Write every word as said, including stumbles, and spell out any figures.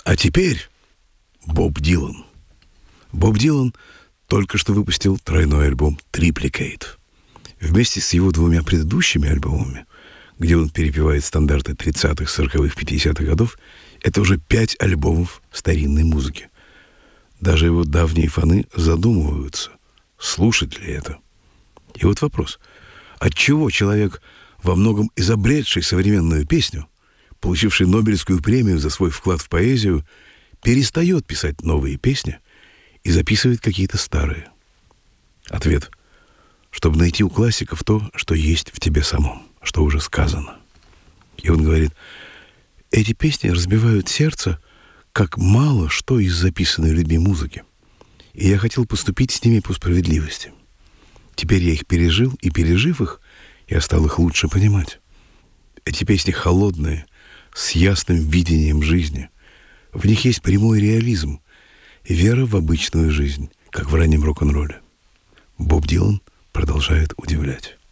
А теперь Боб Дилан. Боб Дилан только что выпустил тройной альбом «Triplicate». Вместе с его двумя предыдущими альбомами, где он перепевает стандарты тридцатых, сороковых, пятидесятых годов, это уже пять альбомов старинной музыки. Даже его давние фаны задумываются, слушать ли это. И вот вопрос. Отчего человек, во многом изобретший современную песню, получивший Нобелевскую премию за свой вклад в поэзию, перестает писать новые песни и записывает какие-то старые? Ответ. Чтобы найти у классиков то, что есть в тебе самом, что уже сказано. И он говорит, эти песни разбивают сердце, как мало что из записанной людьми музыки. И я хотел поступить с ними по справедливости. Теперь я их пережил, и, пережив их, я стал их лучше понимать. Эти песни холодные, с ясным видением жизни. В них есть прямой реализм, вера в обычную жизнь, как в раннем рок-н-ролле. Боб Дилан продолжает удивлять.